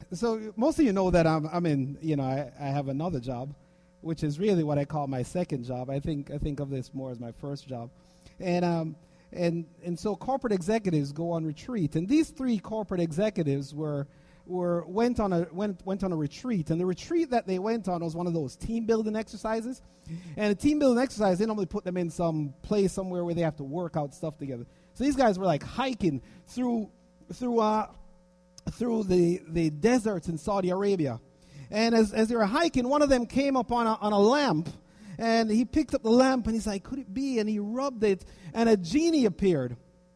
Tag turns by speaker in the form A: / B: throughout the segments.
A: So most of you know that I'm in, I have another job, which is really what I call my second job. I think of this more as my first job. And so corporate executives go on retreat. And these three corporate executives went on a retreat. And the retreat that they went on was one of those team building exercises. And a team building exercise, they normally put them in some place somewhere where they have to work out stuff together. So these guys were like hiking through the deserts in Saudi Arabia. And as they were hiking, one of them came up on a lamp, and he picked up the lamp, and he's like, could it be? And he rubbed it, and a genie appeared.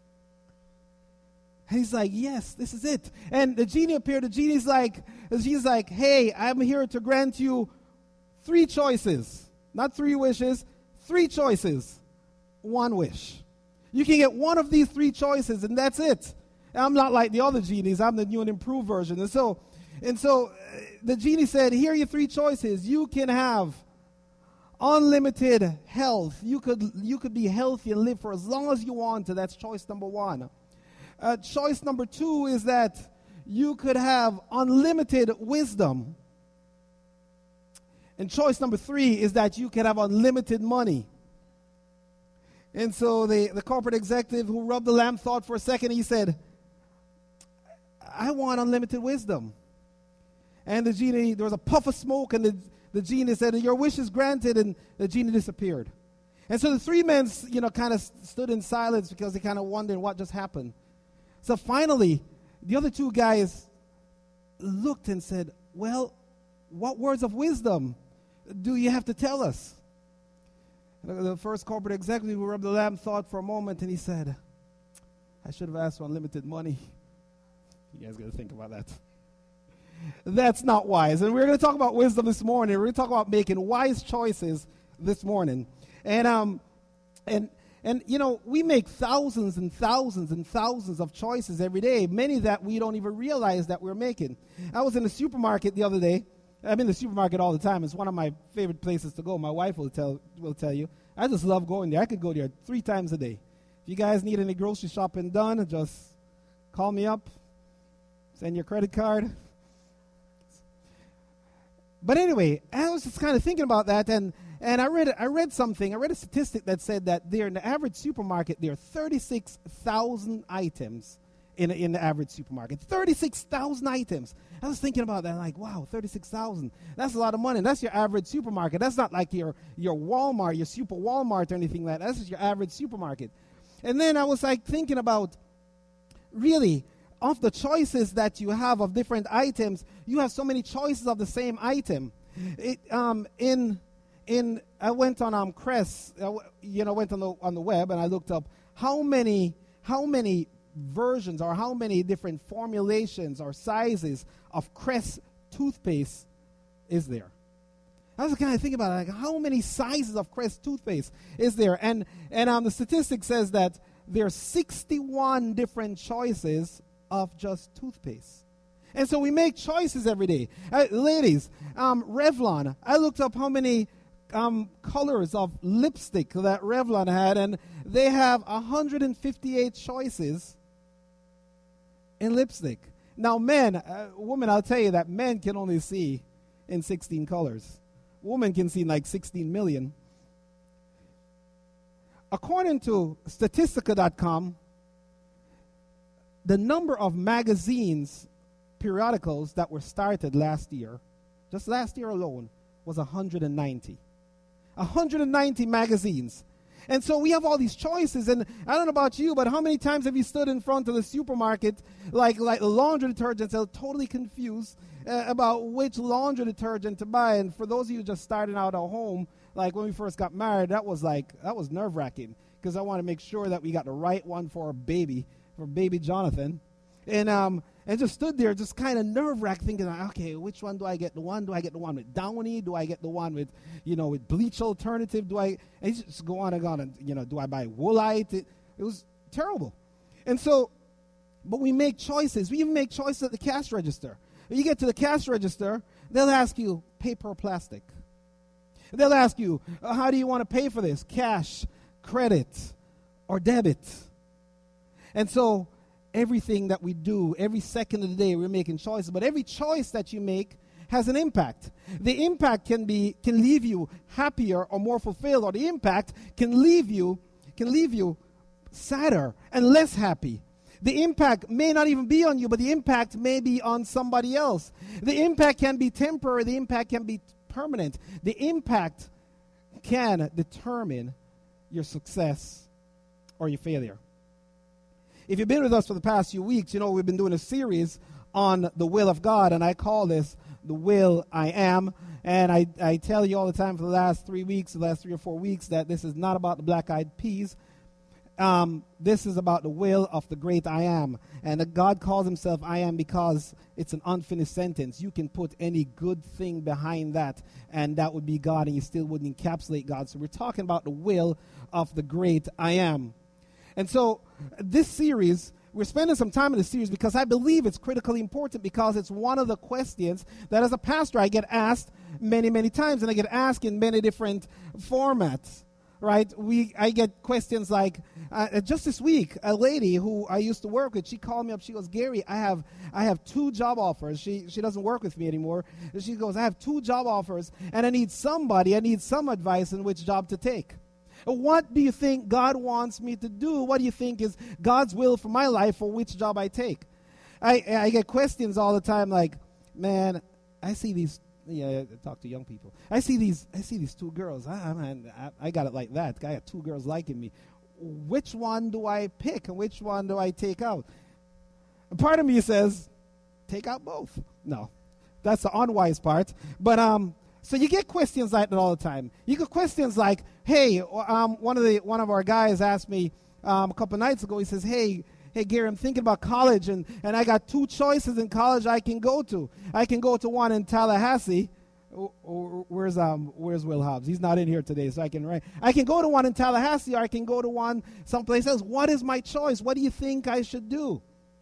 A: And he's like, yes, this is it. And the genie appeared. The genie's like, hey, I'm here to grant you 3 choices. Not 3 wishes, 3 choices. 1 wish. You can get one of these 3 choices, and that's it. And I'm not like the other genies. I'm the new and improved version. And so the genie said, here are your 3 choices. You can have unlimited health. You could be healthy and live for as long as you want to. That's choice number 1. Choice number 2 is that you could have unlimited wisdom. And choice number 3 is that you could have unlimited money. And so the corporate executive who rubbed the lamp thought for a second. He said, I want unlimited wisdom. And the genie, there was a puff of smoke, and the genie said, your wish is granted, and the genie disappeared. And so the 3 men, kind of stood in silence because they kind of wondered what just happened. So finally, the other 2 guys looked and said, well, what words of wisdom do you have to tell us? And the first corporate executive who rubbed the lamp thought for a moment, and he said, I should have asked for unlimited money. You guys got to think about that. That's not wise. And we're going to talk about wisdom this morning. We're going to talk about making wise choices this morning. And we make thousands and thousands and thousands of choices every day, many that we don't even realize that we're making. I was in the supermarket the other day. I'm in the supermarket all the time. It's one of my favorite places to go. My wife will tell you. I just love going there. I could go there 3 times a day. If you guys need any grocery shopping done, just call me up. Send your credit card. But anyway, I was just kind of thinking about that, and I read something. I read a statistic that said that there in the average supermarket, there are 36,000 items in the average supermarket. 36,000 items. I was thinking about that, like, wow, 36,000. That's a lot of money. That's your average supermarket. That's not like your Walmart, your super Walmart or anything like that. That's just your average supermarket. And then I was like thinking about, really, of the choices that you have of different items, you have so many choices of the same item. I went on Crest, went on the web, and I looked up how many versions or how many different formulations or sizes of Crest toothpaste is there. I was kind of thinking about it, like, how many sizes of Crest toothpaste is there? And the statistic says that there are 61 different choices of just toothpaste. And so we make choices every day. Ladies, Revlon, I looked up how many colors of lipstick that Revlon had, and they have 158 choices in lipstick. Now women, I'll tell you that men can only see in 16 colors. Women can see like 16 million. According to Statistica.com, the number of magazines, periodicals that were started last year, just last year alone, was 190. 190 magazines. And so we have all these choices, and I don't know about you, but how many times have you stood in front of the supermarket, like the laundry detergents, and totally confused about which laundry detergent to buy? And for those of you just starting out at home, like when we first got married, that was nerve-wracking, because I want to make sure that we got the right one for baby Jonathan. And just stood there, just kind of nerve-wracked, thinking, okay, which one do I get? Do I get the one with Downy? Do I get the one with, with bleach alternative? And just go on and on, and, do I buy Woolite? It was terrible. And so, but we make choices. We even make choices at the cash register. When you get to the cash register, they'll ask you, paper or plastic? They'll ask you, how do you want to pay for this? Cash, credit, or debit? And so, everything that we do, every second of the day, we're making choices. But every choice that you make has an impact. The impact can leave you happier or more fulfilled, or the impact can leave you sadder and less happy. The impact may not even be on you, but the impact may be on somebody else. The impact can be temporary. The impact can be permanent. The impact can determine your success or your failure. If you've been with us for the past few weeks, you know we've been doing a series on the will of God, and I call this The Will I Am. And I tell you all the time for the last 3 weeks, the last 3 or 4 weeks, that this is not about the black-eyed peas. This is about the will of the great I Am. And that God calls himself I Am because it's an unfinished sentence. You can put any good thing behind that, and that would be God, and you still wouldn't encapsulate God. So we're talking about the will of the great I Am. And so this series, we're spending some time in this series because I believe it's critically important, because it's one of the questions that as a pastor I get asked many, many times, and I get asked in many different formats. Right? I get questions like, just this week, a lady who I used to work with, she called me up. She goes, Gary, I have 2 job offers. She doesn't work with me anymore. She goes, I have 2 job offers, and I need some advice on which job to take. What do you think God wants me to do? What do you think is God's will for my life, for which job I take? I get questions all the time like, man, I see these. I talk to young people. I see these 2 girls. I got it like that. I got 2 girls liking me. Which one do I pick, and which one do I take out? A part of me says, take out both. No, that's the unwise part. But so you get questions like that all the time. You get questions like, hey, one of our guys asked me a couple nights ago. He says, Hey, Gary, I'm thinking about college, and I got 2 choices in college I can go to. I can go to one in Tallahassee. Where's Will Hobbs? He's not in here today, so I can write. I can go to one in Tallahassee, or I can go to one someplace else. What is my choice? What do you think I should do?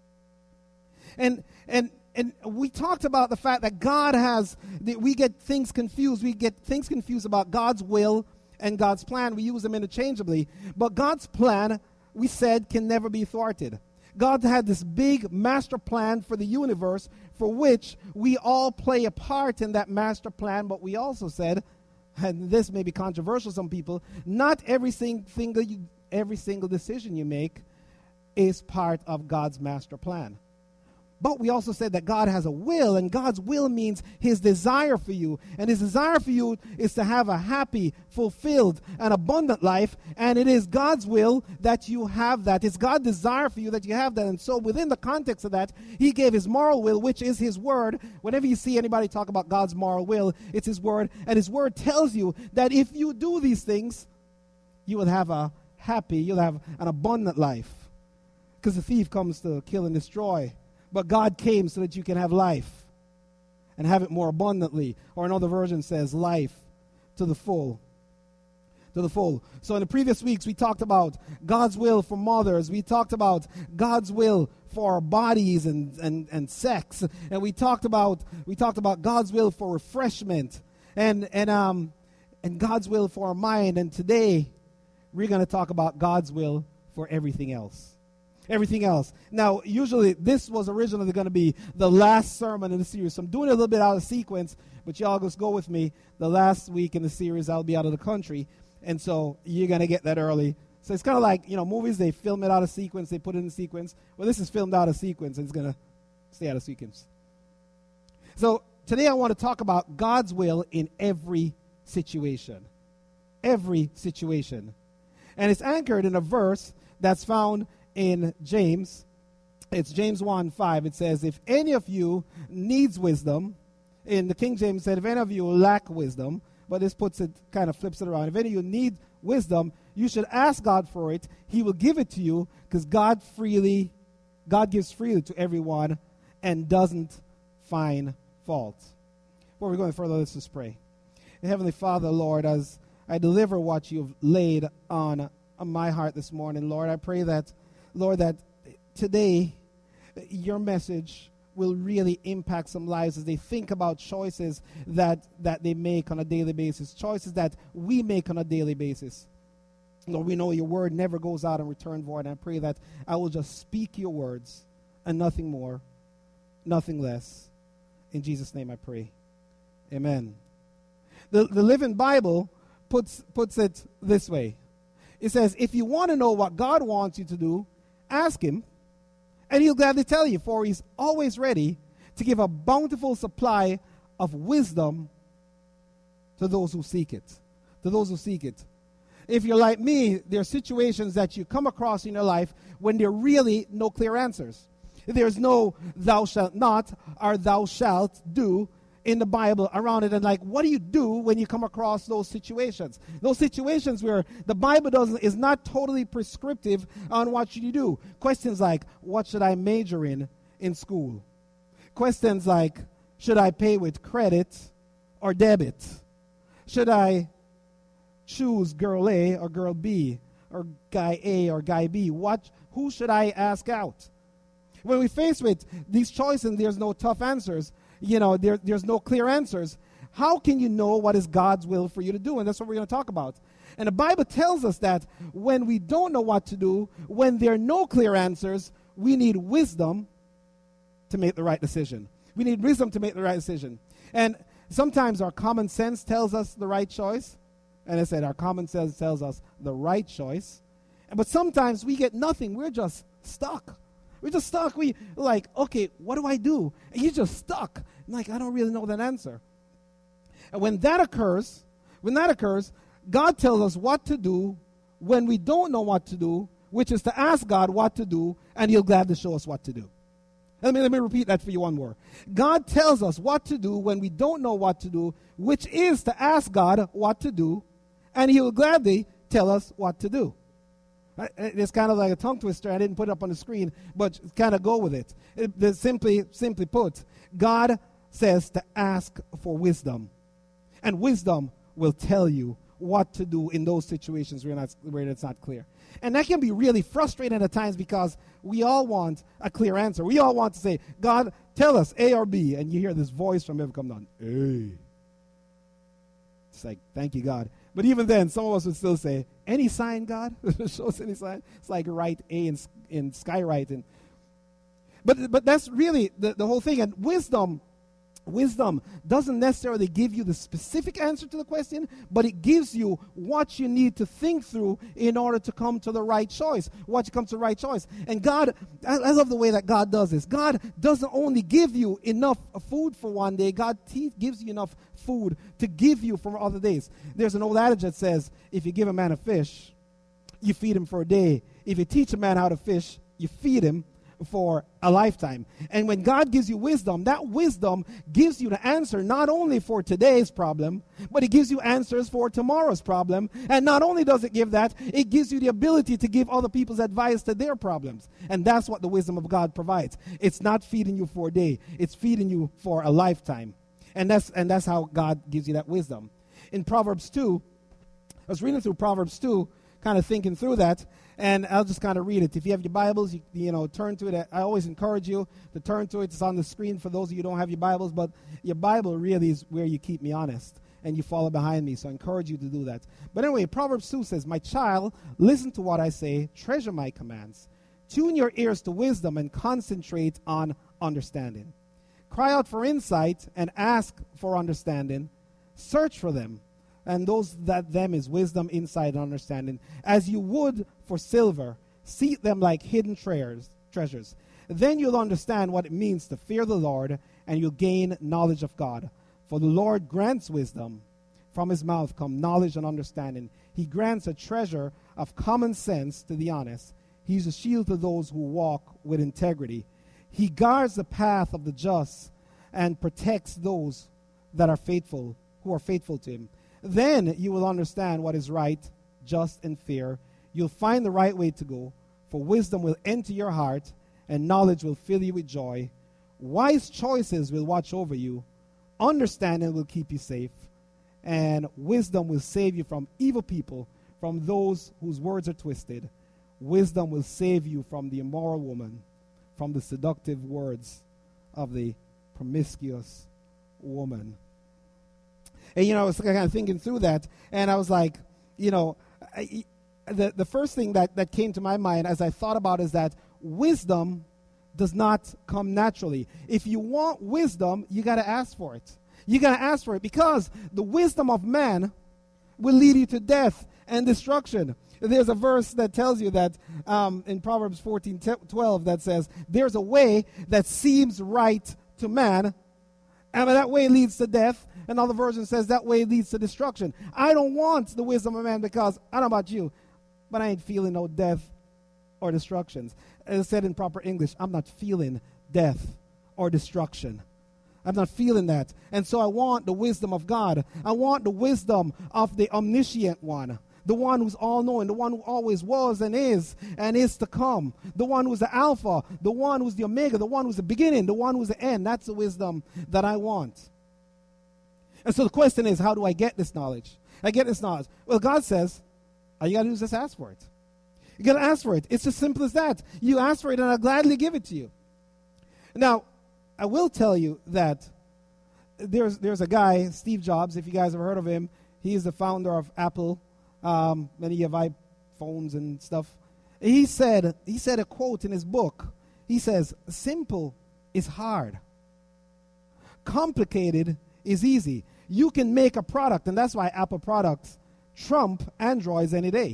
A: And we talked about the fact that God we get things confused. We get things confused about God's will and God's plan. We use them interchangeably. But God's plan, we said, can never be thwarted. God had this big master plan for the universe, for which we all play a part in that master plan. But we also said, and this may be controversial to some people, not every single decision you make is part of God's master plan. But we also said that God has a will, and God's will means his desire for you. And his desire for you is to have a happy, fulfilled, and abundant life. And it is God's will that you have that. It's God's desire for you that you have that. And so within the context of that, he gave his moral will, which is his word. Whenever you see anybody talk about God's moral will, it's his word. And his word tells you that if you do these things, you will have you'll have an abundant life. Because the thief comes to kill and destroy. But God came so that you can have life and have it more abundantly. Or another version says life to the full. To the full. So in the previous weeks, we talked about God's will for mothers. We talked about God's will for our bodies and sex. And we talked about God's will for refreshment and God's will for our mind. And today, we're going to talk about God's will for everything else. Everything else. Now, usually this was originally going to be the last sermon in the series. So I'm doing it a little bit out of sequence, but y'all just go with me. The last week in the series, I'll be out of the country, and so you're going to get that early. So it's kind of like, movies, they film it out of sequence, they put it in sequence. Well, this is filmed out of sequence, and it's going to stay out of sequence. So today I want to talk about God's will in every situation. Every situation. And it's anchored in a verse that's found in James. It's James 1:5. It says, if any of you needs wisdom, in the King James said, if any of you lack wisdom, but this kind of flips it around. If any of you need wisdom, you should ask God for it. He will give it to you, because God gives freely to everyone and doesn't find fault. Before we go any further, let's just pray. Heavenly Father, Lord, as I deliver what you've laid on my heart this morning, Lord, I pray that, Lord, that today your message will really impact some lives as they think about choices that they make on a daily basis, choices that we make on a daily basis. Lord, we know your word never goes out and return void, and I pray that I will just speak your words and nothing more, nothing less. In Jesus' name I pray. Amen. The Living Bible puts it this way. It says, if you want to know what God wants you to do, ask him, and he'll gladly tell you, for he's always ready to give a bountiful supply of wisdom to those who seek it. To those who seek it. If you're like me, there are situations that you come across in your life when there are really no clear answers. There's no thou shalt not or thou shalt do in the Bible around it. And like, what do you do when you come across those situations? Those situations where the Bible is not totally prescriptive on what should you do. Questions like, what should I major in school? Questions like, should I pay with credit or debit? Should I choose girl A or girl B or guy A or guy B? Who should I ask out? When we face with these choices and there's no tough answers, there's no clear answers, how can you know what is God's will for you to do? And that's what we're going to talk about. And the Bible tells us that when we don't know what to do, when there are no clear answers, we need wisdom to make the right decision. We need wisdom to make the right decision. And sometimes our common sense tells us the right choice. And I said our common sense tells us the right choice. But sometimes we get nothing. We're just stuck. We're just stuck. We like, okay, what do I do? And you're just stuck. Like, I don't really know that answer. And when that occurs, God tells us what to do when we don't know what to do, which is to ask God what to do, and he'll gladly show us what to do. Let me repeat that for you one more. God tells us what to do when we don't know what to do, which is to ask God what to do, and he will gladly tell us what to do. It's kind of like a tongue twister. I didn't put it up on the screen, but kind of go with it. Simply put, God says to ask for wisdom. And wisdom will tell you what to do in those situations where it's not clear. And that can be really frustrating at times because we all want a clear answer. We all want to say, God, tell us A or B. And you hear this voice from heaven come down, A. It's like, thank you, God. But even then, some of us would still say, any sign, God? Show us any sign. It's like write A in skywriting. But that's really the whole thing. And wisdom doesn't necessarily give you the specific answer to the question, but it gives you what you need to think through in order to come to the right choice. And God, I love the way that God does this. God doesn't only give you enough food for one day. God gives you enough food to give you for other days. There's an old adage that says, if you give a man a fish, you feed him for a day. If you teach a man how to fish, you feed him for a lifetime. And when God gives you wisdom, that wisdom gives you the answer not only for today's problem, but it gives you answers for tomorrow's problem. And not only does it give that, it gives you the ability to give other people's advice to their problems. And that's what the wisdom of God provides. It's not feeding you for a day, it's feeding you for a lifetime. And that's how God gives you that wisdom. In Proverbs 2, I was reading through Proverbs 2, kind of thinking through that, and I'll just kind of read it. If you have your Bibles, you turn to it. I always encourage you to turn to it. It's on the screen for those of you who don't have your Bibles, but your Bible really is where you keep me honest, and you follow behind me, so I encourage you to do that. But anyway, Proverbs 2 says, my child, listen to what I say, treasure my commands. Tune your ears to wisdom and concentrate on understanding. Cry out for insight and ask for understanding. Search for them. And them is wisdom, insight, and understanding. As you would for silver, seek them like hidden treasures. Then you'll understand what it means to fear the Lord, and you'll gain knowledge of God. For the Lord grants wisdom. From his mouth come knowledge and understanding. He grants a treasure of common sense to the honest. He's a shield to those who walk with integrity. He guards the path of the just and protects those that are faithful, who are faithful to him. Then you will understand what is right, just, and fair. You'll find the right way to go, for wisdom will enter your heart, and knowledge will fill you with joy. Wise choices will watch over you. Understanding will keep you safe, and wisdom will save you from evil people, from those whose words are twisted. Wisdom will save you from the immoral woman, from the seductive words of the promiscuous woman. And, I was kind of thinking through that, and I was like, the first thing that came to my mind as I thought about is that wisdom does not come naturally. If you want wisdom, you got to ask for it. You got to ask for it, because the wisdom of man will lead you to death and destruction. There's a verse that tells you that in Proverbs 14:12 that says, there's a way that seems right to man, and that way leads to death. Another version says that way leads to destruction. I don't want the wisdom of man, because I don't know about you, but I ain't feeling no death or destructions. As I said in proper English, I'm not feeling death or destruction. I'm not feeling that. And so I want the wisdom of God. I want the wisdom of the omniscient one, the one who's all-knowing, the one who always was and is to come, the one who's the Alpha, the one who's the Omega, the one who's the beginning, the one who's the end. That's the wisdom that I want. And so the question is, how do I get this knowledge? I get this knowledge. Well, God says, all you got to do is just ask for it. You got to ask for it. It's as simple as that. You ask for it, and I'll gladly give it to you. Now, I will tell you that there's a guy, Steve Jobs, if you guys have heard of him. He is the founder of Apple. Many of iPhones and stuff. He said a quote in his book. He says, simple is hard. Complicated is easy. You can make a product, and that's why Apple products trump Androids any day.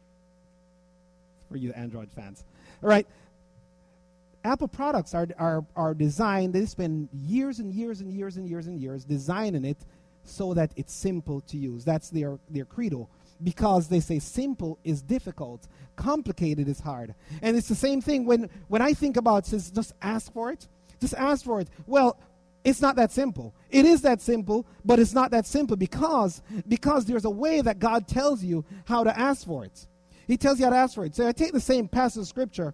A: For you Android fans. All right. Apple products are designed, they spend years and years and years and years and years designing it so that it's simple to use. That's their credo. Because they say simple is difficult, complicated is hard. And it's the same thing when I think about says just ask for it. Just ask for it. Well, it's not that simple. It is that simple, but it's not that simple because there's a way that God tells you how to ask for it. He tells you how to ask for it. So I take the same passage of scripture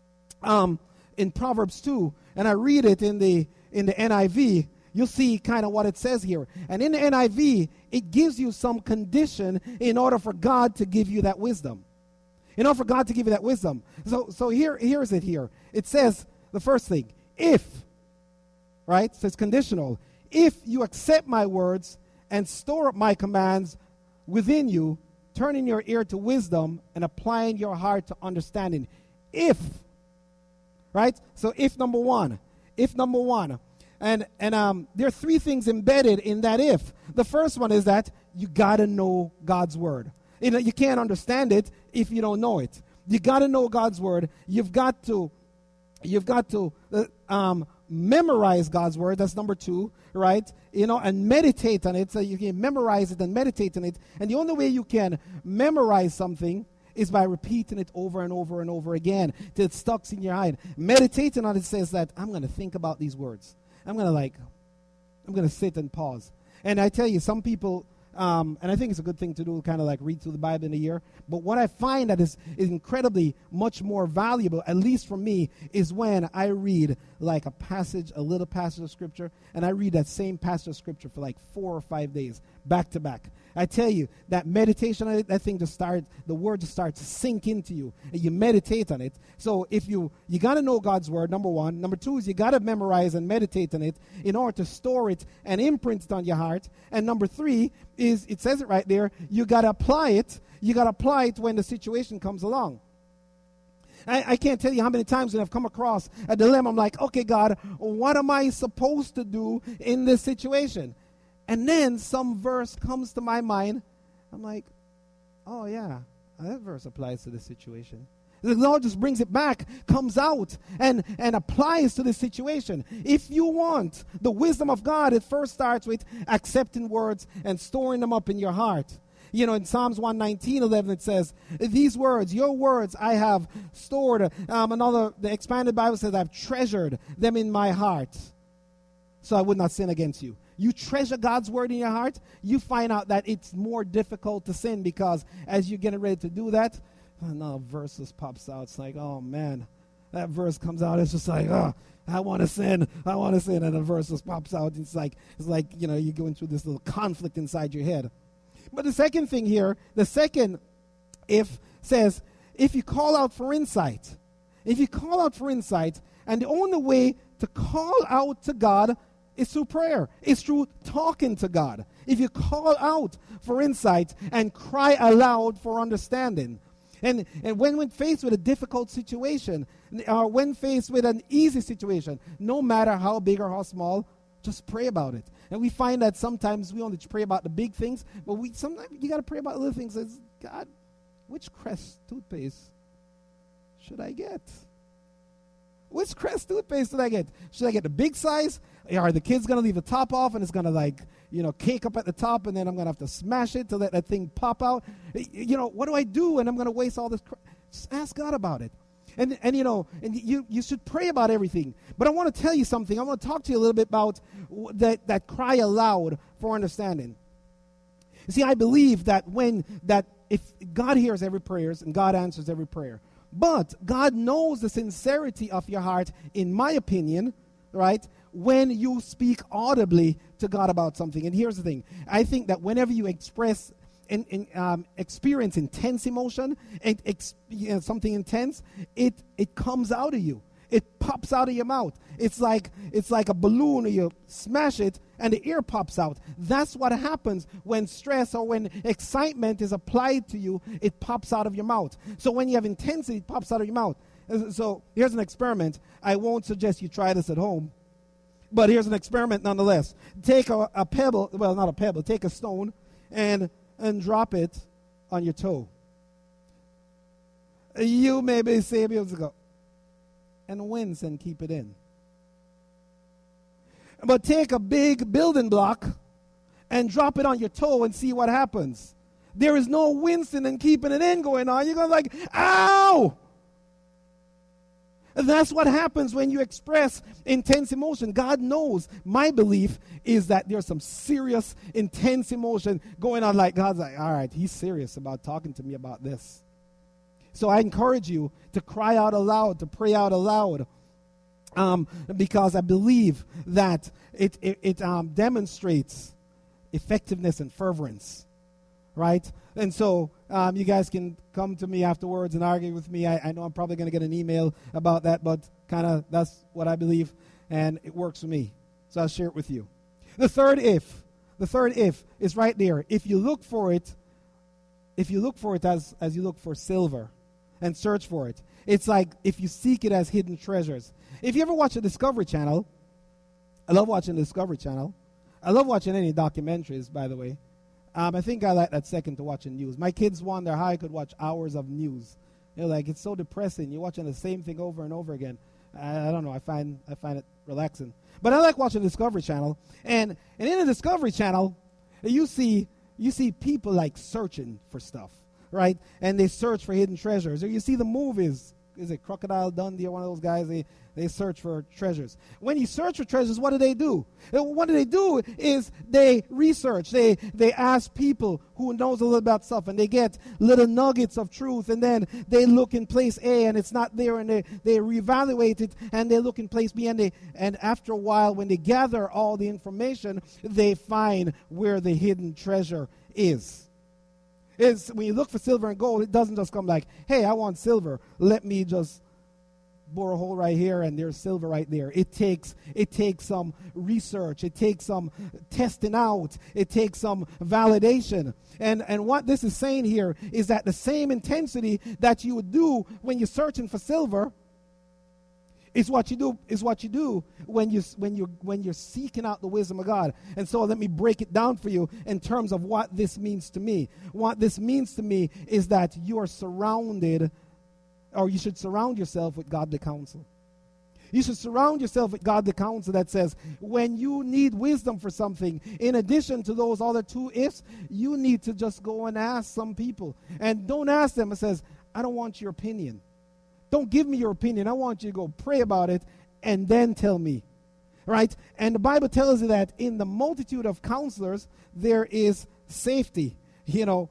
A: in Proverbs 2, and I read it in the NIV. You'll see kind of what it says here. And in the NIV, it gives you some condition in order for God to give you that wisdom. In order for God to give you that wisdom. So here's it here. It says, the first thing, if, right? So it's conditional. If you accept my words and store up my commands within you, turning your ear to wisdom and applying your heart to understanding. If, right? So if number one. And there are three things embedded in that if. The first one is that you got to know God's word. You can't understand it if you don't know it. You got to know God's word. You've got to memorize God's word. That's number two, right? And meditate on it. So you can memorize it and meditate on it. And the only way you can memorize something is by repeating it over and over and over again till it stuck in your mind. Meditating on it says that I'm going to think about these words. I'm going to sit and pause. And I tell you, some people, and I think it's a good thing to do, kind of like read through the Bible in a year. But what I find that is incredibly much more valuable, at least for me, is when I read like a little passage of scripture, and I read that same passage of scripture for like 4 or 5 days, back to back. I tell you, that meditation on it, that thing the word just starts to sink into you, and you meditate on it. So if you got to know God's word, number one. Number two is you got to memorize and meditate on it in order to store it and imprint it on your heart. And number three is, it says it right there, you got to apply it. You got to apply it when the situation comes along. I can't tell you how many times when I've come across a dilemma, I'm like, okay, God, what am I supposed to do in this situation? And then some verse comes to my mind. I'm like, oh, yeah, that verse applies to this situation. The Lord just brings it back, comes out, and applies to this situation. If you want the wisdom of God, it first starts with accepting words and storing them up in your heart. In Psalms 119:11 it says, these words, your words, I have stored. The Expanded Bible says, I've treasured them in my heart, so I would not sin against you. You treasure God's word in your heart, you find out that it's more difficult to sin, because as you're getting ready to do that, another verse just pops out. It's like, oh man, that verse comes out. It's just like, oh, I want to sin. And a verse just pops out. It's like you're going through this little conflict inside your head. But the second thing here, the second if says, if you call out for insight. If you call out for insight, and the only way to call out to God is through prayer. It's through talking to God. If you call out for insight and cry aloud for understanding. And when faced with a difficult situation, or when faced with an easy situation, no matter how big or how small, just pray about it. And we find that sometimes we only pray about the big things, but sometimes you got to pray about little things. It's, God, which Crest toothpaste should I get? Which Crest toothpaste should I get? Should I get the big size? Are the kids going to leave the top off and it's going to cake up at the top, and then I'm going to have to smash it to let that thing pop out? What do I do? And I'm going to waste all this. Just ask God about it. And you should pray about everything. But I want to tell you something. I want to talk to you a little bit about that cry aloud for understanding. You see, I believe that if God hears every prayer and God answers every prayer, but God knows the sincerity of your heart, in my opinion, right, when you speak audibly to God about something. And here's the thing. I think that whenever you experience intense emotion, something intense, it comes out of you. It pops out of your mouth. It's like a balloon, you smash it and the air pops out. That's what happens when stress or when excitement is applied to you. It pops out of your mouth. So when you have intensity, it pops out of your mouth. So here's an experiment. I won't suggest you try this at home, but here's an experiment nonetheless. Take a pebble, well, not a pebble, take a stone and drop it on your toe. You maybe say, go and wince and keep it in. But take a big building block and drop it on your toe and see what happens. There is no wincing and keeping it in going on. You're going like, ow! And that's what happens when you express intense emotion. God knows. My belief is that there's some serious, intense emotion going on. Like God's like, all right, he's serious about talking to me about this. So I encourage you to cry out aloud, to pray out aloud, because I believe that it demonstrates effectiveness and fervence, right? And so you guys can come to me afterwards and argue with me. I know I'm probably going to get an email about that, but kind of that's what I believe, and it works for me. So I'll share it with you. The third if is right there. If you look for it as you look for silver and search for it, it's like if you seek it as hidden treasures. If you ever watch the Discovery Channel, I love watching the Discovery Channel. I love watching any documentaries, by the way. I think I like that second to watching news. My kids wonder how I could watch hours of news. They're like, it's so depressing. You're watching the same thing over and over again. I don't know. I find it relaxing. But I like watching the Discovery Channel. And in the Discovery Channel, you see people like searching for stuff, right? And they search for hidden treasures. Or you see the movies. Is it Crocodile Dundee or one of those guys? They search for treasures. When you search for treasures, what do? What they do is they research. They ask people who knows a little about stuff, and they get little nuggets of truth, and then they look in place A, and it's not there, and they reevaluate it, and they look in place B, and after a while, when they gather all the information, they find where the hidden treasure is. When you look for silver and gold, it doesn't just come like, hey, I want silver. Let me just bore a hole right here and there's silver right there. It takes some research. It takes some testing out. It takes some validation. And what this is saying here is that the same intensity that you would do when you're searching for silver is what you do when you're seeking out the wisdom of God. And so let me break it down for you in terms of what this means to me. What this means to me is that you are surrounded, or you should surround yourself with godly counsel. You should surround yourself with godly counsel that says when you need wisdom for something, in addition to those other two ifs, you need to just go and ask some people. And don't ask them and says, I don't want your opinion. Don't give me your opinion. I want you to go pray about it and then tell me. Right? And the Bible tells you that in the multitude of counselors, there is safety. And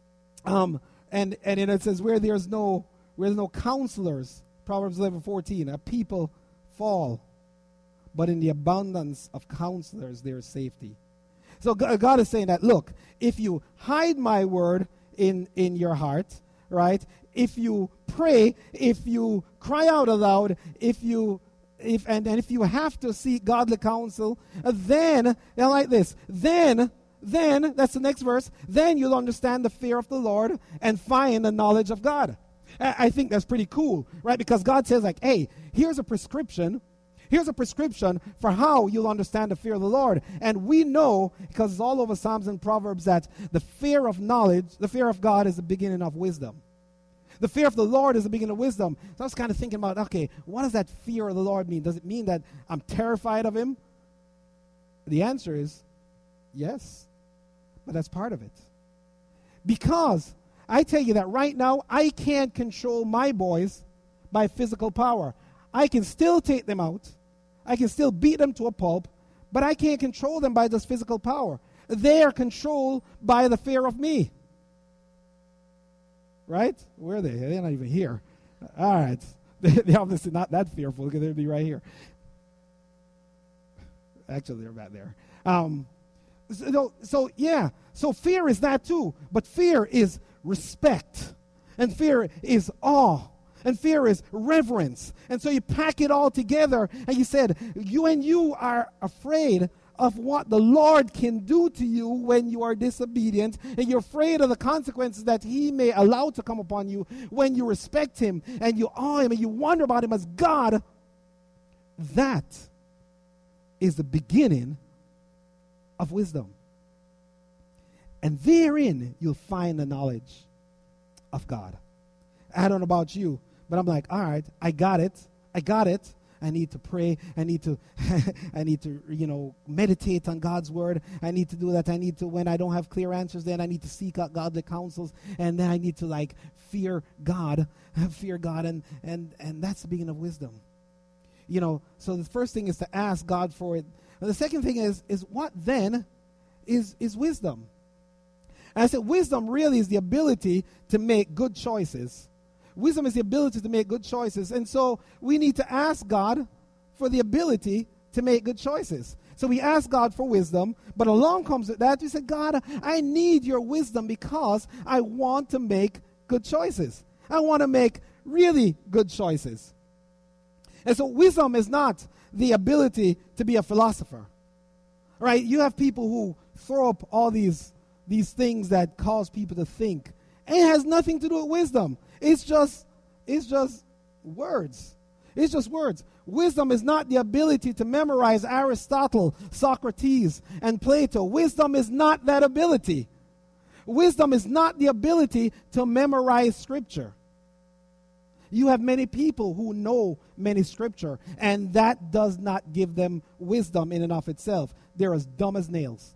A: it says where there's no counselors, Proverbs 11:14, a people fall. But in the abundance of counselors, there is safety. So God is saying that, look, if you hide my word in your heart, right? If you pray, if you cry out aloud, if you have to seek godly counsel, then that's the next verse, then you'll understand the fear of the Lord and find the knowledge of God. I think that's pretty cool, right? Because God says like, hey, here's a prescription. Here's a prescription for how you'll understand the fear of the Lord. And we know, because it's all over Psalms and Proverbs, that the fear of knowledge, the fear of God is the beginning of wisdom. The fear of the Lord is the beginning of wisdom. So I was kind of thinking about, okay, what does that fear of the Lord mean? Does it mean that I'm terrified of him? The answer is yes, but that's part of it. Because I tell you that right now, I can't control my boys by physical power. I can still take them out. I can still beat them to a pulp, but I can't control them by just physical power. They are controlled by the fear of me. Right? Where are they? They're not even here. All right. They're obviously not that fearful because they'd be right here. Actually, they're back there. So fear is that too. But fear is respect. And fear is awe. And fear is reverence. And so you pack it all together and you said, you are afraid of what the Lord can do to you when you are disobedient, and you're afraid of the consequences that he may allow to come upon you when you respect him and you awe him and you wonder about him as God. That is the beginning of wisdom. And therein you'll find the knowledge of God. I don't know about you, but I'm like, all right, I got it. I need to pray. I need to, meditate on God's word. I need to do that. I need to, when I don't have clear answers, then I need to seek out godly counsels. And then I need to fear God, and that's the beginning of wisdom. So the first thing is to ask God for it. And the second thing is what then is wisdom? And I said wisdom really is the ability to make good choices. Wisdom is the ability to make good choices. And so we need to ask God for the ability to make good choices. So we ask God for wisdom, but along comes with that, we say, God, I need your wisdom because I want to make good choices. I want to make really good choices. And so wisdom is not the ability to be a philosopher. Right? You have people who throw up all these things that cause people to think. And it has nothing to do with wisdom. It's just words. It's just words. Wisdom is not the ability to memorize Aristotle, Socrates, and Plato. Wisdom is not that ability. Wisdom is not the ability to memorize Scripture. You have many people who know many Scripture, and that does not give them wisdom in and of itself. They're as dumb as nails.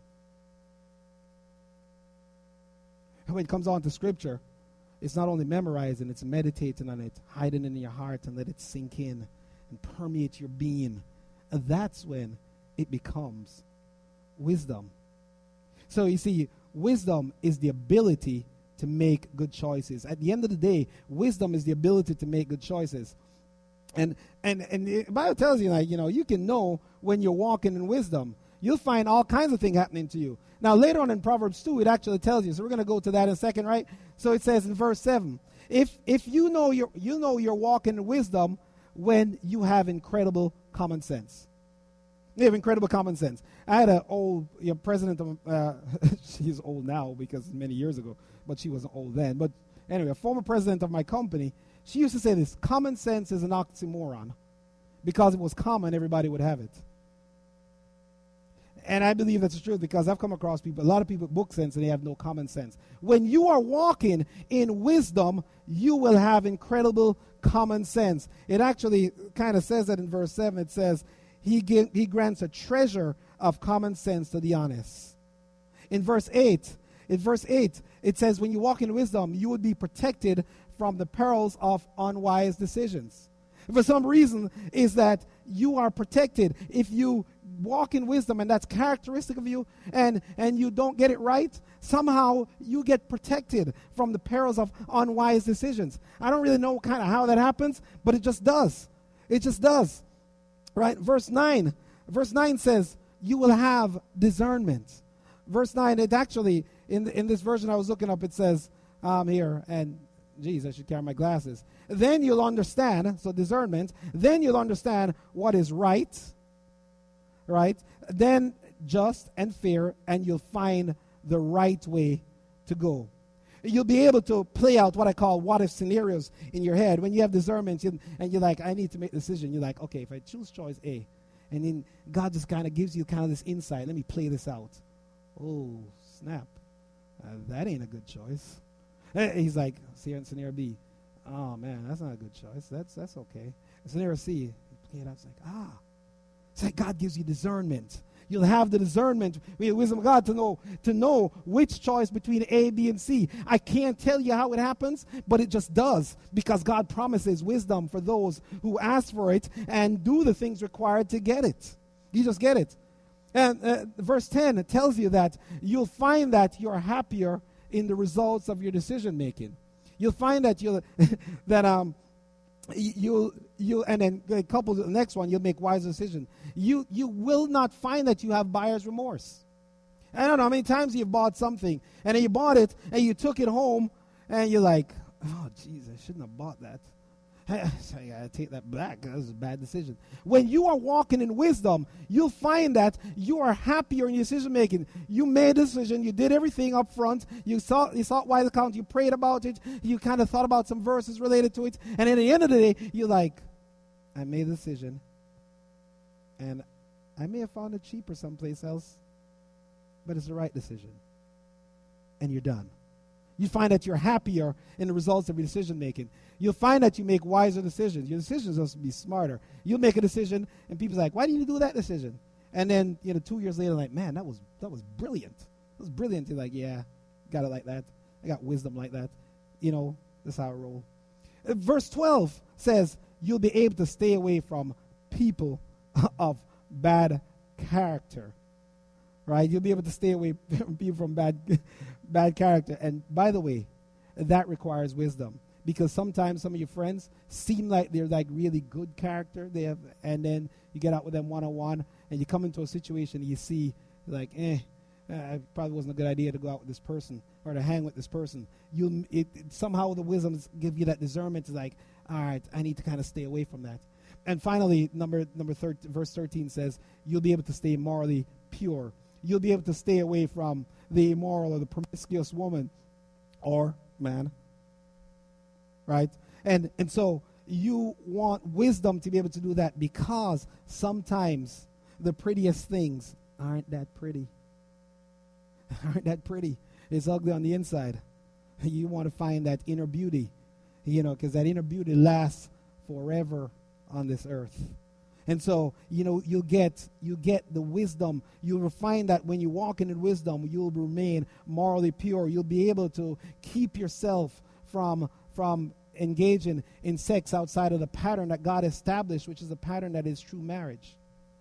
A: When it comes on to Scripture, it's not only memorizing, it's meditating on it, hiding it in your heart and let it sink in and permeate your being. And that's when it becomes wisdom. So you see, wisdom is the ability to make good choices. At the end of the day, wisdom is the ability to make good choices. And the Bible tells you, you can know when you're walking in wisdom. You'll find all kinds of things happening to you. Now, later on in Proverbs 2, it actually tells you. So we're going to go to that in a second, right? So it says in verse 7, if you know you're walking in wisdom when you have incredible common sense. You have incredible common sense. I had an old president of, she's old now because many years ago, but she wasn't old then. But anyway, a former president of my company, she used to say this: common sense is an oxymoron. Because it was common, everybody would have it. And I believe that's true because I've come across people, a lot of people with book sense, and they have no common sense. When you are walking in wisdom, you will have incredible common sense. It actually kind of says that in verse 7. It says, he grants a treasure of common sense to the honest. In verse 8, it says, when you walk in wisdom, you will be protected from the perils of unwise decisions. For some reason is that you are protected. If you walk in wisdom and that's characteristic of you, and you don't get it right, somehow you get protected from the perils of unwise decisions. I don't really know kind of how that happens, but it just does. It just does. Right? Verse 9 says, you will have discernment. Verse 9, it actually, in this version I was looking up, it says here, and geez, I should carry my glasses. Then you'll understand, so discernment, then you'll understand what is right, then just and fair, and you'll find the right way to go. You'll be able to play out what I call what-if scenarios in your head. When you have discernment and you're like, I need to make a decision. You're like, okay, if I choose choice A, and then God just kind of gives you kind of this insight. Let me play this out. Oh, snap. That ain't a good choice. He's like, scenario B. Oh, man, that's not a good choice. That's okay. Scenario C. You play it out. It's like, It's like God gives you discernment. You'll have the discernment with the wisdom of God to know which choice between A, B, and C. I can't tell you how it happens, but it just does, because God promises wisdom for those who ask for it and do the things required to get it. You just get it. And verse 10, it tells you that you'll find that you're happier in the results of your decision making. You'll find that you'll and then coupled with the next one, you'll make wise decisions. You will not find that you have buyer's remorse. I don't know how many times you've bought something, and then you bought it, and you took it home, and you're like, oh, jeez, I shouldn't have bought that. I gotta take that back. That was a bad decision. When you are walking in wisdom, you'll find that you are happier in your decision making. You made a decision. You did everything up front. You saw why the count. You prayed about it. You kind of thought about some verses related to it. And at the end of the day, you're like, I made a decision, and I may have found it cheaper someplace else, but it's the right decision. And you're done. You find that you're happier in the results of your decision making. You'll find that you make wiser decisions. Your decisions will be smarter. You'll make a decision, and people's like, why did you do that decision? And then 2 years later, like, man, that was brilliant. It was brilliant. You're like, yeah, got it like that. I got wisdom like that. That's how I roll. Verse 12 says, you'll be able to stay away from people of bad character. Right? You'll be able to stay away from people from bad character. And by the way, that requires wisdom, because sometimes some of your friends seem like they're like really good character. And then you get out with them one-on-one, and you come into a situation and you see like, it probably wasn't a good idea to go out with this person or to hang with this person. Somehow the wisdoms give you that discernment to like, all right, I need to kind of stay away from that. And finally, verse 13 says, you'll be able to stay morally pure. You'll be able to stay away from the immoral or the promiscuous woman or man. Right? And so you want wisdom to be able to do that, because sometimes the prettiest things aren't that pretty. Aren't that pretty. It's ugly on the inside. You want to find that inner beauty, because that inner beauty lasts forever on this earth. And so, you'll get the wisdom. You'll find that when you walk in wisdom, you'll remain morally pure. You'll be able to keep yourself from engaging in sex outside of the pattern that God established, which is a pattern that is true marriage.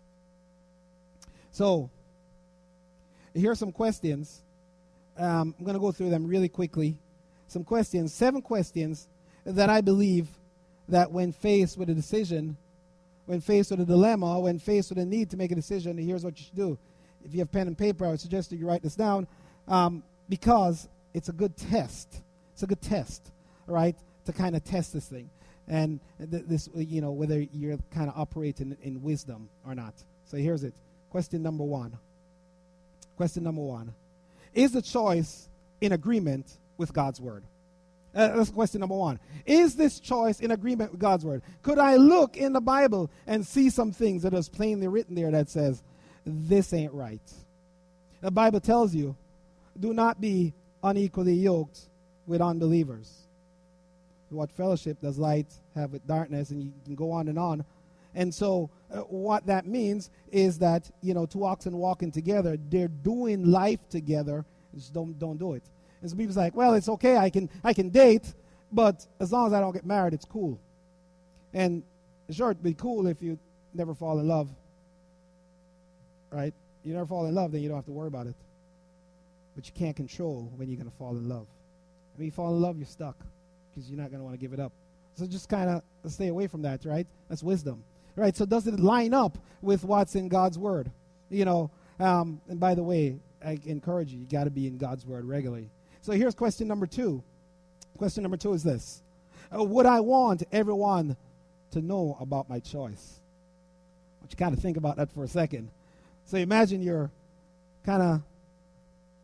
A: So, here are some questions. I'm going to go through them really quickly. Some questions, 7 questions that I believe that when faced with a decision, when faced with a dilemma, when faced with a need to make a decision, here's what you should do. If you have pen and paper, I would suggest that you write this down, because it's a good test. It's a good test, right, to kind of test this thing. And whether you're kind of operating in wisdom or not. So here's it. Question number 1. Question number 1. Is the choice in agreement with God's word? That's question number 1. Is this choice in agreement with God's word? Could I look in the Bible and see some things that is plainly written there that says, this ain't right? The Bible tells you, do not be unequally yoked with unbelievers. What fellowship does light have with darkness? And you can go on and on. And so what that means is that, 2 oxen walking together, they're doing life together. Just don't do it. And some people's like, well, it's okay, I can date, but as long as I don't get married, it's cool. And sure, it'd be cool if you never fall in love, right? You never fall in love, then you don't have to worry about it. But you can't control when you're going to fall in love. When you fall in love, you're stuck, because you're not going to want to give it up. So just kind of stay away from that, right? That's wisdom. Right, so does it line up with what's in God's word? And by the way, I encourage you got to be in God's word regularly. So here's question number 2. Question number 2 is this. Would I want everyone to know about my choice? I want you kind of think about that for a second. So imagine you're kind of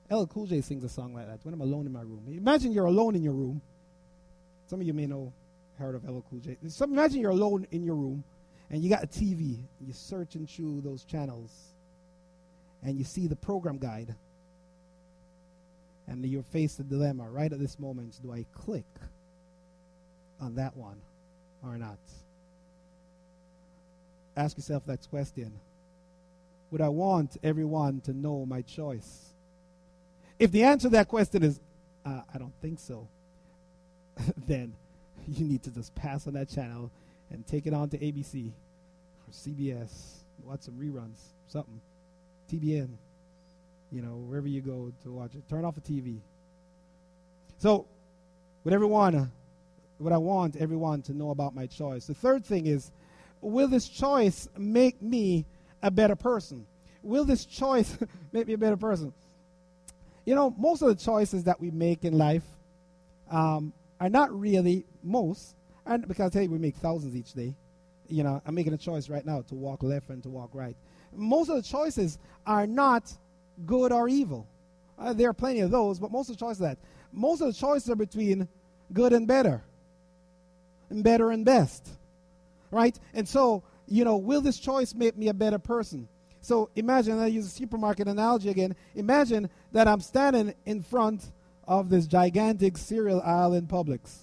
A: LL Cool J sings a song like that. When I'm alone in my room. Imagine you're alone in your room. Some of you may know, heard of LL Cool J. Imagine you're alone in your room, and you got a TV. And you're searching through those channels, and you see the program guide, and you're faced with a dilemma right at this moment. Do I click on that one or not? Ask yourself that question. Would I want everyone to know my choice? If the answer to that question is, I don't think so, then you need to just pass on that channel and take it on to ABC or CBS, watch some reruns, something, TBN, wherever you go to watch it. Turn off the TV. So, would I want everyone to know about my choice? The third thing is, will this choice make me a better person? Will this choice make me a better person? Most of the choices that we make in life are not really because, hey, we make thousands each day. I'm making a choice right now to walk left and to walk right. Most of the choices are not good or evil. There are plenty of those, but most of the choices are between good and better and best, right? And so, will this choice make me a better person? So imagine, I use a supermarket analogy again. Imagine that I'm standing in front of this gigantic cereal aisle in Publix.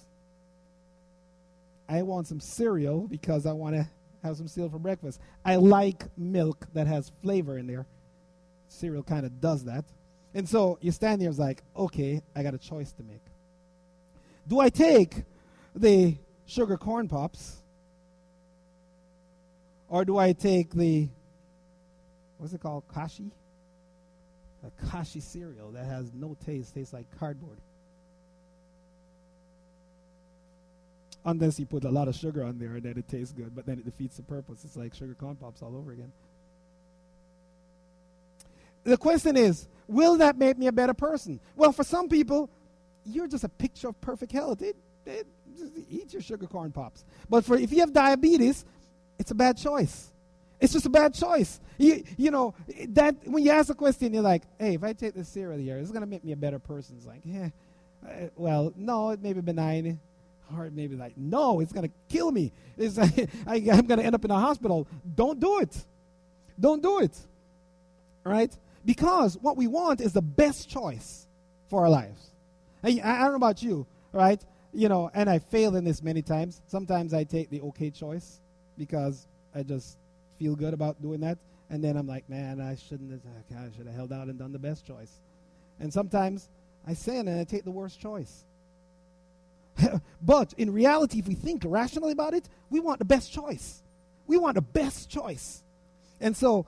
A: I want some cereal because I want to have some cereal for breakfast. I like milk that has flavor in there. Cereal kind of does that. And so you stand there and it's like, okay, I got a choice to make. Do I take the sugar corn pops? Or do I take the, what's it called, Kashi? A Kashi cereal that has no taste, tastes like cardboard. Unless you put a lot of sugar on there and then it tastes good, but then it defeats the purpose. It's like sugar corn pops all over again. The question is, will that make me a better person? Well, for some people, you're just a picture of perfect health. Just eat your sugar corn pops. But if you have diabetes, it's a bad choice. It's just a bad choice. That when you ask a question, you're like, hey, if I take this cereal here, it's going to make me a better person. It's like, well, no, it may be benign. Or it may be like, no, it's going to kill me. It's like, I'm going to end up in a hospital. Don't do it. Don't do it. Right? Because what we want is the best choice for our lives. I don't know about you, right? And I failed in this many times. Sometimes I take the okay choice because I just feel good about doing that. And then I'm like, man, I should have held out and done the best choice. And sometimes I sin and I take the worst choice. But in reality, if we think rationally about it, we want the best choice. We want the best choice. And so,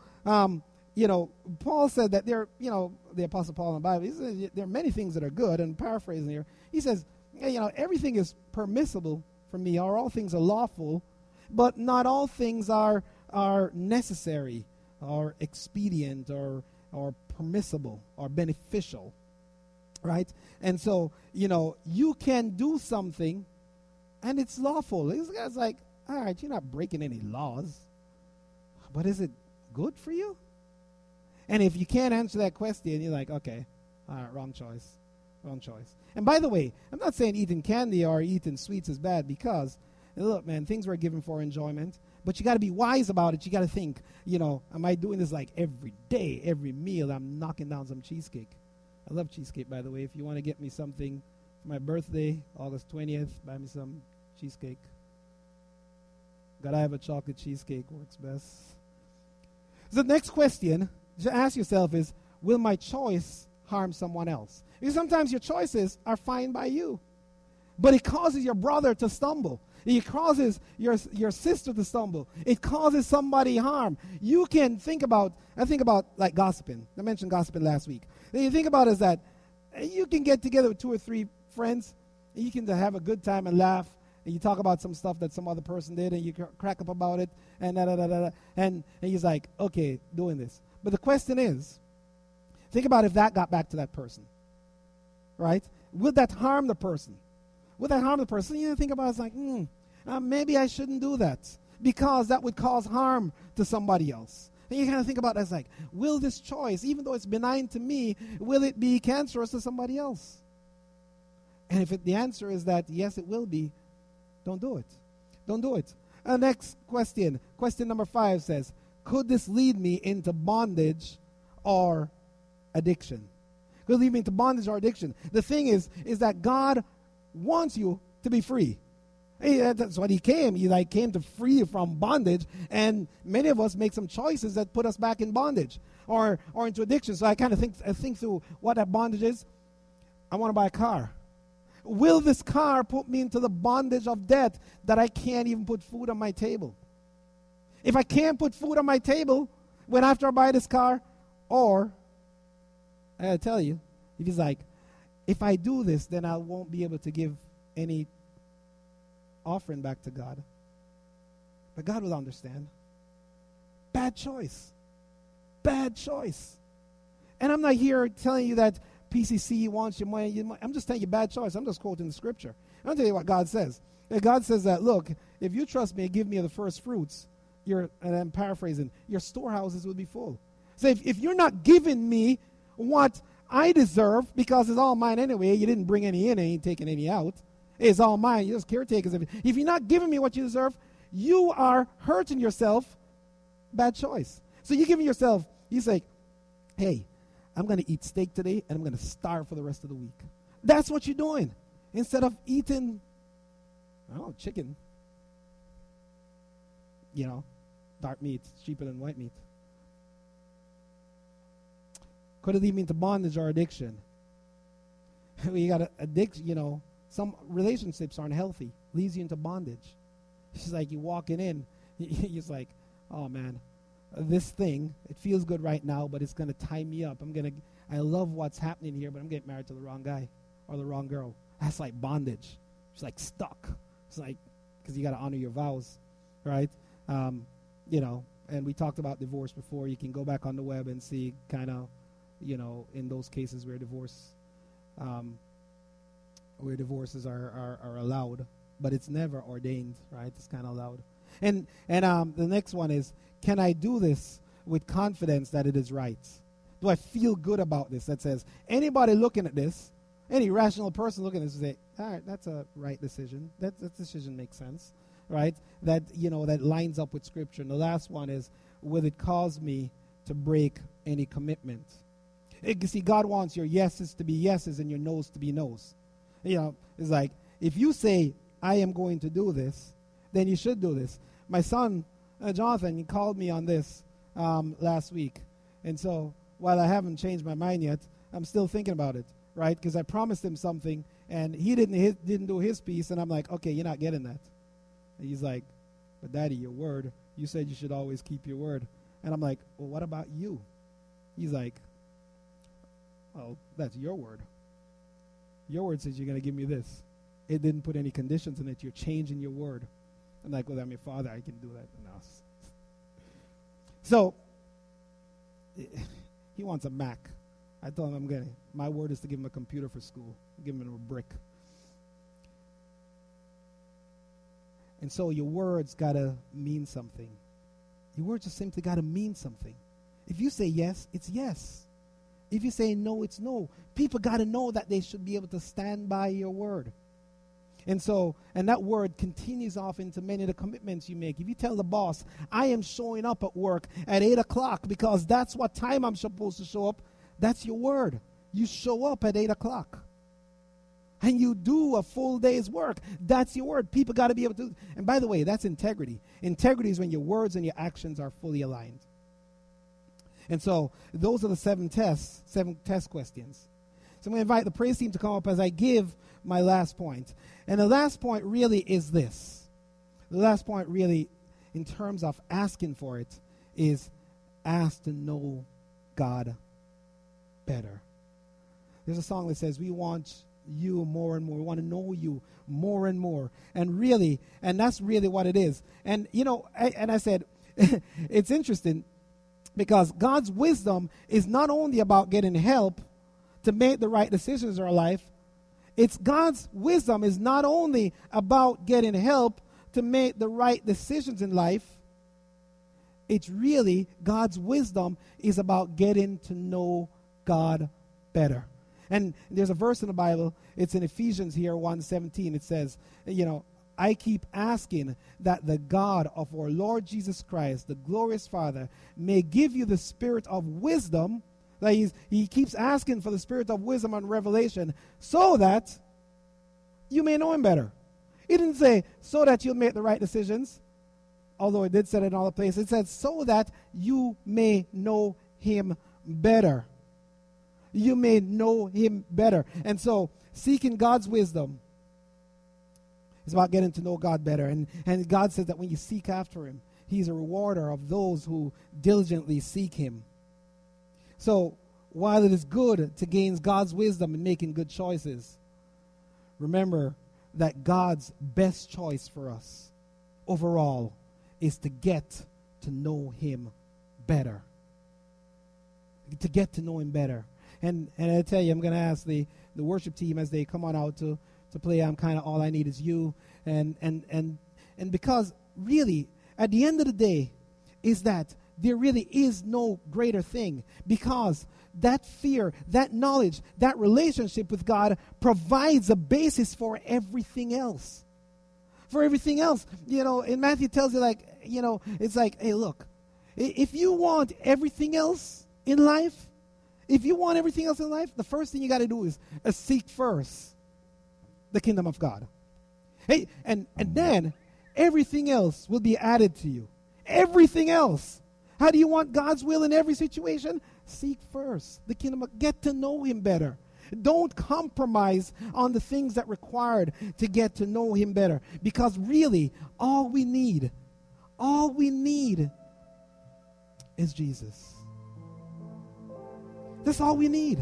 A: Paul said that the Apostle Paul in the Bible, he says there are many things that are good, and paraphrasing here, he says, everything is permissible for me, or all things are lawful, but not all things are necessary, or expedient, or permissible, or beneficial. Right? And so, you can do something and it's lawful. This guy's like, all right, you're not breaking any laws, but is it good for you? And if you can't answer that question, you're like, okay, all right, wrong choice. And by the way, I'm not saying eating candy or eating sweets is bad because, look, man, things were given for enjoyment, but you got to be wise about it. You got to think, am I doing this like every day, every meal? I'm knocking down some cheesecake. I love cheesecake, by the way. If you want to get me something for my birthday, August 20th, buy me some cheesecake. Gotta have a chocolate cheesecake, works best. So the next question to ask yourself is, will my choice harm someone else? Because sometimes your choices are fine by you, but it causes your brother to stumble. It causes your sister to stumble. It causes somebody harm. You can think about like gossiping. I mentioned gossiping last week. Then you think about is that you can get together with 2 or 3 friends, and you can have a good time and laugh, and you talk about some stuff that some other person did, and you crack up about it, and and he's like, okay, doing this. But the question is, think about if that got back to that person, right? Would that harm the person? Would that harm the person? You think about it, it's like, maybe I shouldn't do that because that would cause harm to somebody else. And you kind of think about it as like, will this choice, even though it's benign to me, will it be cancerous to somebody else? And if the answer is that, yes, it will be, don't do it. Don't do it. Next question. Question number 5 says, could this lead me into bondage or addiction? Could it lead me into bondage or addiction? The thing is that God wants you to be free. That's what he came. He came to free you from bondage, and many of us make some choices that put us back in bondage or into addiction. So I kind of think through what that bondage is. I want to buy a car. Will this car put me into the bondage of debt that I can't even put food on my table? If I can't put food on my table when after I buy this car, or I gotta tell you, if he's like, if I do this, then I won't be able to give any offering back to God. But God will understand. Bad choice. Bad choice. And I'm not here telling you that PCC wants your money. I'm just telling you bad choice. I'm just quoting the scripture. I'll tell you what God says. And God says that, look, if you trust me and give me the first fruits, and I'm paraphrasing, your storehouses will be full. So if you're not giving me what I deserve, because it's all mine anyway, you didn't bring any in and ain't taking any out. It's all mine. You're just caretakers of it. If you're not giving me what you deserve, you are hurting yourself. Bad choice. So you're giving yourself, you say, hey, I'm going to eat steak today, and I'm going to starve for the rest of the week. That's what you're doing. Instead of eating, chicken. Dark meat, cheaper than white meat. Could it lead me into bondage or addiction? You got addiction, some relationships aren't healthy. Leads you into bondage. It's like you walking in, you're just like, oh man, this thing, it feels good right now, but it's going to tie me up. I love what's happening here, but I'm getting married to the wrong guy or the wrong girl. That's like bondage. It's like stuck. It's like, because you got to honor your vows, right? And we talked about divorce before. You can go back on the web and see kind of, in those cases where divorces are allowed, but it's never ordained, right? It's kind of allowed. And the next one is, can I do this with confidence that it is right? Do I feel good about this? That says, anybody looking at this, any rational person looking at this will say, all right, that's a right decision. That decision makes sense, right? That lines up with Scripture. And the last one is, will it cause me to break any commitment? You see, God wants your yeses to be yeses and your noes to be noes. It's like, if you say, I am going to do this, then you should do this. My son, Jonathan, he called me on this last week. And so, while I haven't changed my mind yet, I'm still thinking about it, right? Because I promised him something, and he didn't do his piece, and I'm like, okay, you're not getting that. And he's like, but Daddy, your word, you said you should always keep your word. And I'm like, well, what about you? He's like, well, that's your word. Your word says you're going to give me this. It didn't put any conditions in it. You're changing your word. I'm like, well, I'm your father. I can do that. No. So, he wants a Mac. I told him my word is to give him a computer for school. Give him a brick. And so your words got to mean something. Your words just simply got to mean something. If you say yes, it's yes. If you say no, it's no. People got to know that they should be able to stand by your word. And that word continues off into many of the commitments you make. If you tell the boss, I am showing up at work at 8 o'clock because that's what time I'm supposed to show up, that's your word. You show up at 8 o'clock. And you do a full day's work. That's your word. People got to be able to. And by the way, that's integrity. Integrity is when your words and your actions are fully aligned. And so those are the 7 test questions. So I'm going to invite the praise team to come up as I give my last point. And the last point really is this. The last point really, in terms of asking for it, is ask to know God better. There's a song that says, we want you more and more. We want to know you more and more. And that's really what it is. And, I said, it's interesting because God's wisdom is not only about getting help to make the right decisions in our life. It's God's wisdom is not only about getting help to make the right decisions in life. It's really, God's wisdom is about getting to know God better. And there's a verse in the Bible, it's in Ephesians here, 1:17. It says, I keep asking that the God of our Lord Jesus Christ, the glorious Father, may give you the spirit of wisdom. Like he keeps asking for the spirit of wisdom and revelation so that you may know him better. He didn't say so that you'll make the right decisions, although it did say it in all the places. It said so that you may know him better. You may know him better. And so seeking God's wisdom is about getting to know God better. And God says that when you seek after him, he's a rewarder of those who diligently seek him. So while it is good to gain God's wisdom in making good choices, remember that God's best choice for us overall is to get to know him better. To get to know him better. And I tell you, I'm going to ask the worship team as they come on out to play I'm Kind of All I Need Is You. And because really, at the end of the day, is that there really is no greater thing, because that fear, that knowledge, that relationship with God provides a basis for everything else. For everything else. In Matthew tells you it's like, hey, look, if you want everything else in life, the first thing you got to do is seek first the kingdom of God. Hey, and then everything else will be added to you. Everything else. How do you want God's will in every situation? Seek first the kingdom. Get to know him better. Don't compromise on the things that are required to get to know him better. Because really, all we need is Jesus. That's all we need.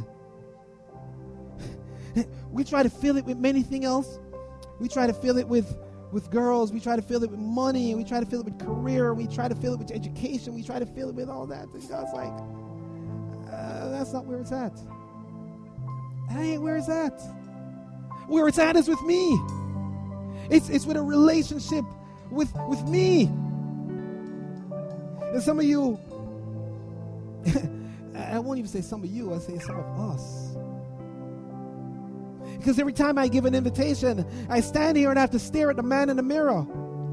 A: We try to fill it with anything else. We try to fill it with girls. We try to fill it with money. We try to fill it with career. We try to fill it with education. We try to fill it with all that. And God's like, that's not where it's at. That ain't where it's at. Where it's at is with me. It's with a relationship with me. And some of you, I won't even say some of you, I say some of us. Because every time I give an invitation, I stand here and have to stare at the man in the mirror.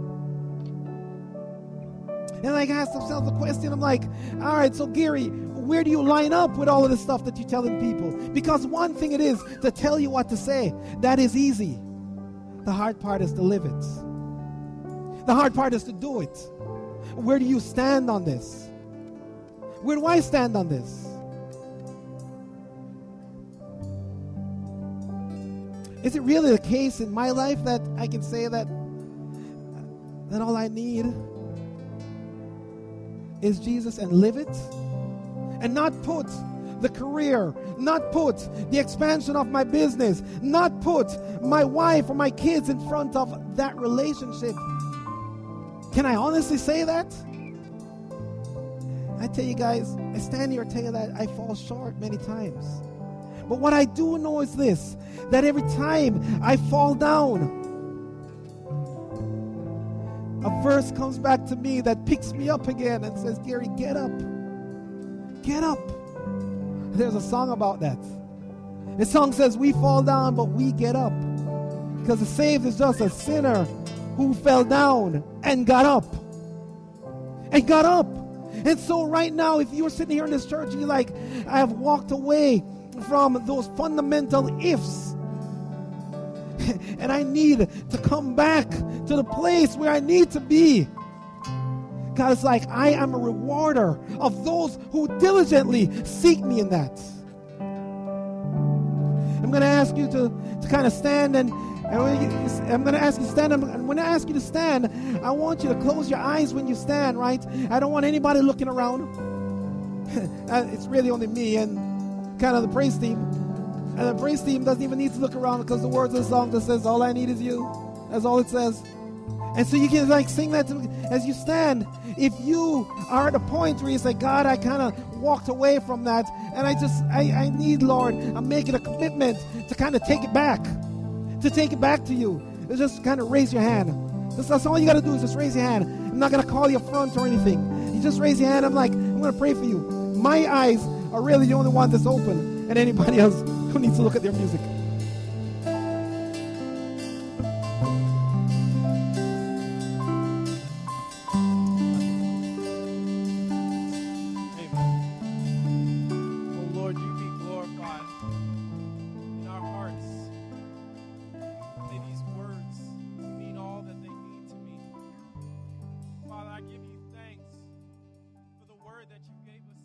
A: And I ask myself the question, I'm like, all right, so Gary, where do you line up with all of the stuff that you're telling people? Because one thing it is to tell you what to say. That is easy. The hard part is to live it. The hard part is to do it. Where do you stand on this? Where do I stand on this? Is it really the case in my life that I can say that all I need is Jesus and live it? And not put the career, not put the expansion of my business, not put my wife or my kids in front of that relationship. Can I honestly say that? I tell you guys, I stand here and tell you that I fall short many times. But what I do know is this, that every time I fall down, a verse comes back to me that picks me up again and says, Gary, get up. Get up. There's a song about that. The song says, we fall down, but we get up. Because the saved is just a sinner who fell down and got up. And got up. And so right now, if you're sitting here in this church and you're like, I have walked away from those fundamental ifs, and I need to come back to the place where I need to be. God is like, I am a rewarder of those who diligently seek me in that. I'm going to ask you to kind of stand, and I'm going to ask you to stand. And when I ask you to stand, I want you to close your eyes when you stand, right? I don't want anybody looking around. It's really only me and kind of the praise team. And the praise team doesn't even need to look around, because the words of the song just says, all I need is you. That's all it says. And so you can sing that as you stand. If you are at a point where you say, God, I kind of walked away from that, and I need, Lord, I'm making a commitment to kind of take it back. To take it back to you. Just kind of raise your hand. That's all you got to do is just raise your hand. I'm not going to call you up front or anything. you just raise your hand. I'm going to pray for you. My eyes are really the only one that's open, and anybody else who needs to look at their music.
B: That you gave us